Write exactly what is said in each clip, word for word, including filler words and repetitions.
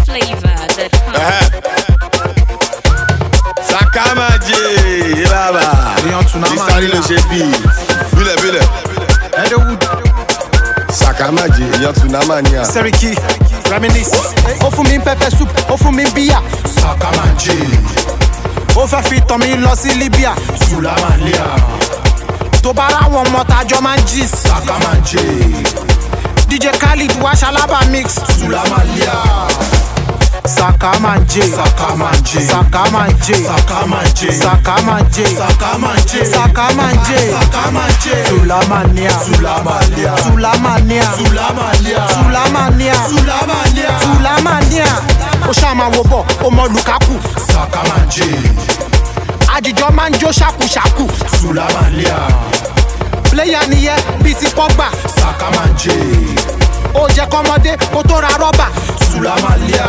flavor that Sakamaje, Baba. Isari le ṣe bí. Bílẹ̀ bílẹ̀. Edowood. Sakamaje, èèyàn Tunamania. Seriki, reminisce. Ó fún mi pepper soup, ó fún mi bíyà. Sakamaje. Ó fẹ́ fi tàn mí lọ sí Libya. Sulamalia. Tó bá ráwọn ọmọ tájọ́ máa ń jí. Sakamaje. D J Khalid wá ṣalábà mix. Sulamalia. Sakamaje, Sakamaje, Sakamaje, Sakamaje, Sakamaje, Sakamaje, Sakamaje, Sakamaje, Sulamania, Sulamalia, Sulamania, Sulamalia, Sulamania, Sulamalia, Sulamania. Ó ṣá máa wo bọ̀, ó mọ Lukaku. Sakamaje, Àjíjọ máa ń jó ṣàkúṣàkú. Sulamalia, Player nìyẹn bíi ti Pogba. Sakamaje, Ó jẹ́ kọ́mọdé kó tó ra rọ́bà. Sulamalia,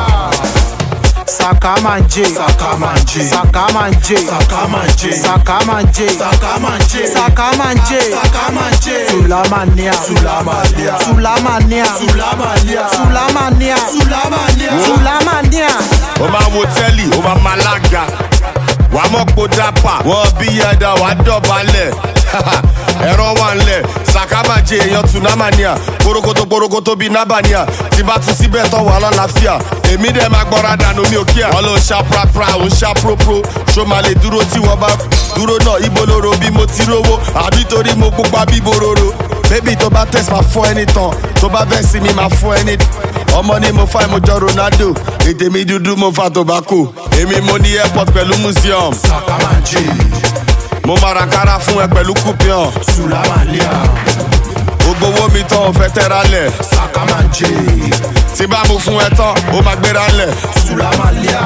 Sakamaje, Sakamaje, Sakamaje, Sakamaje, Sakamaje, Sakamaje, Sakamaje, Sakamaje, Sulamania, Sulamalia, Sulamania, Sulamalia, Sulamania, Sulamalia, Sulamania. Ó máa wo tẹ́lì, ó máa máa lága. Wàá mọ̀ pò dápà, wọ́n bí ẹ̀dá wàá dọ̀bálẹ̀. Ẹ̀rọ wà ńlẹ̀, Sakamaje, èèyàn Tunamania. Porokoto porokoto bíi Nabania. Tí bá tún síbẹ̀ tán wà lálàáfíà. Èmi dẹ̀ máa gbọ́ra dànù mi ò kíá. Wọ́n ló ṣá prapra, ó ṣá propro. Ṣó máa lè dúró tí wọ́n bá dúró náà? Ibo lóró bí mo ti rówó. Àbí torí mo pupa bí bororo. Bébì tó bá tẹ̀sí máa fún ẹni tán. Tó bá bẹ́ẹ̀ sí mi máa fún ẹni. Ọmọ ni mo fa ìmọ̀jọ Ronaldo. Èdè mi dúdú mo fa tobacco. Èmi mo ní airport pẹ̀lú museum. Sakamaje, Mo máa ra kára fún ẹ pẹ̀lú coupion. Sulamalia, Gbogbo owó mi tán ò fẹ́ tẹ́ra lẹ̀. Sakamaje, Tí bá mo fún ẹ tán, ó máa gbéra lẹ̀. Sulamalia,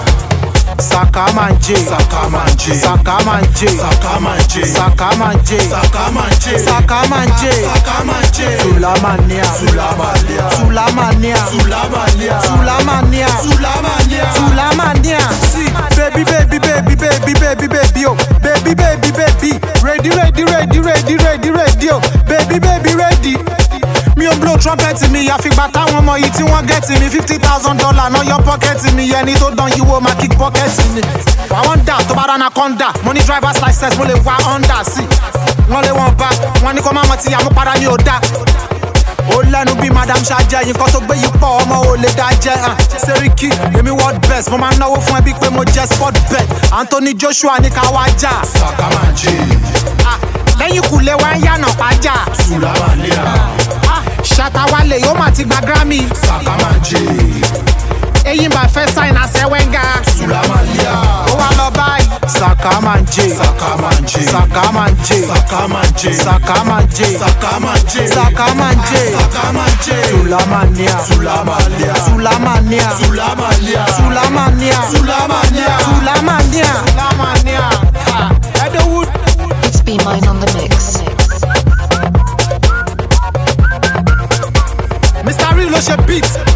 Sakamaje, Sakamaje, Sakamaje, Sakamaje, Sakamaje, Sakamaje, Sakamaje, Sakamaje, Sulamania, Sulamalia, Sulamania, Sulamalia, Sulamania, Sulamalia, Sulamania. See, baby, baby, baby, baby, baby, baby, oh, baby, baby, baby, ready, ready, ready, ready, ready, ready, oh, baby, baby, ready. Mi ò blow trumpet mi, àfìgbà táwọn ọmọ yìí tí wọ́n get mi fifty thousand dollars náà yọ pocket mi, ẹni tó dán yìí wo máa kick pocket mi. Wà wọ́n dà tó bá rán anaconda, mo ní driver's license, mo lè wá Honda sí. Wọ́n lé wọn bá, wọ́n ní kó má mọ̀ tí àmúpadà mi ò dá. Ó lẹ́nu bí madam ṣáájẹ́ yìí kan tó gbé yìí pọ̀ ọmọ ò lè dá jẹ́ hàn. Seriki, èmi world best, mo máa ń náwó fún ẹbí pé mo jẹ́ sport bet. Anthony Joshua ní ká wá jà. Sakamaje, Lẹ́yìn kùlé wá ń yànà pàjá. Sulamalia, Ṣàtàwálé yóò máa ti gba Grammy. Sakamaje, Eyín bá fẹ́ sign àṣẹ Wenga. Sulamalia, Ó wá lọ báyìí. Sakamaje, Sakamaje, Sakamaje, Sakamaje, Sakamaje, Sakamaje, Sakamaje, Sakamaje, Sulamania, Sulamalia, Sulamania, Sulamalia, Sulamania, Sulamalia, Sulamania, Sulamania. Edowood. It's Be Mine on the mix. Mister Real ló ṣe beat.